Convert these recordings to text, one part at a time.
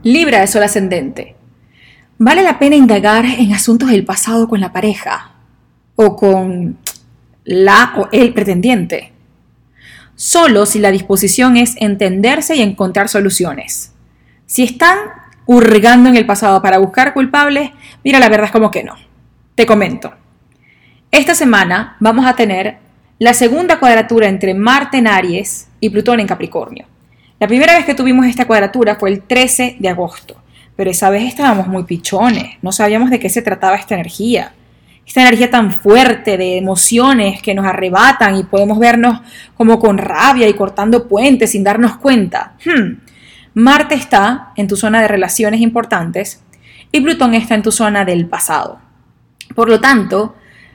Libra de Sol ascendente. ¿Vale la pena indagar en asuntos del pasado con la pareja? ¿O con la o el pretendiente? Solo si la disposición es entenderse y encontrar soluciones. Si están hurgando en el pasado para buscar culpables, mira, la verdad es como que no. Te comento. Esta semana vamos a tener la segunda cuadratura entre Marte en Aries y Plutón en Capricornio. La primera vez que tuvimos esta cuadratura fue el 13 de agosto, pero esa vez estábamos muy pichones, no sabíamos de qué se trataba esta energía tan fuerte de emociones que nos arrebatan y podemos vernos como con rabia y cortando puentes sin darnos cuenta. Marte está en tu zona de relaciones importantes y Plutón está en tu zona del pasado. Por lo tanto,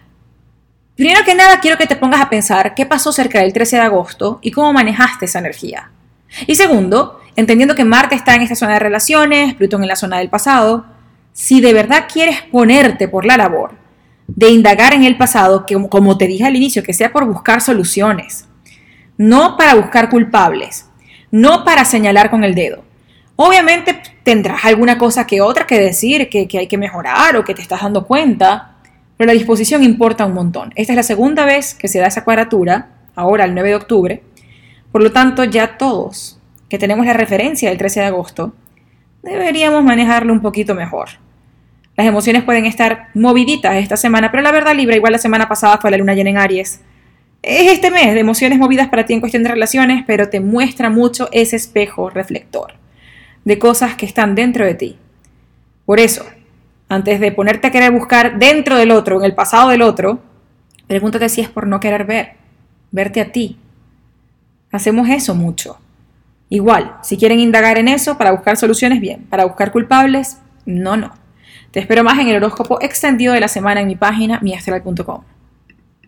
primero que nada quiero que te pongas a pensar qué pasó cerca del 13 de agosto y cómo manejaste esa energía. Y segundo, entendiendo que Marte está en esta zona de relaciones, Plutón en la zona del pasado, si de verdad quieres ponerte por la labor de indagar en el pasado, que como te dije al inicio, que sea por buscar soluciones, no para buscar culpables, no para señalar con el dedo. Obviamente tendrás alguna cosa que otra que decir, que hay que mejorar o que te estás dando cuenta, pero la disposición importa un montón. Esta es la segunda vez que se da esa cuadratura, ahora el 9 de octubre, por lo tanto ya todos que tenemos la referencia del 13 de agosto, deberíamos manejarlo un poquito mejor. Las emociones pueden estar moviditas esta semana, pero la verdad, Libra, igual la semana pasada fue la luna llena en Aries. Es este mes de emociones movidas para ti en cuestión de relaciones, pero te muestra mucho ese espejo reflector de cosas que están dentro de ti. Por eso, antes de ponerte a querer buscar dentro del otro, en el pasado del otro, pregúntate si es por no querer verte a ti. Hacemos eso mucho. Igual, si quieren indagar en eso para buscar soluciones, bien. Para buscar culpables, no. Te espero más en el horóscopo extendido de la semana en mi página miastral.com.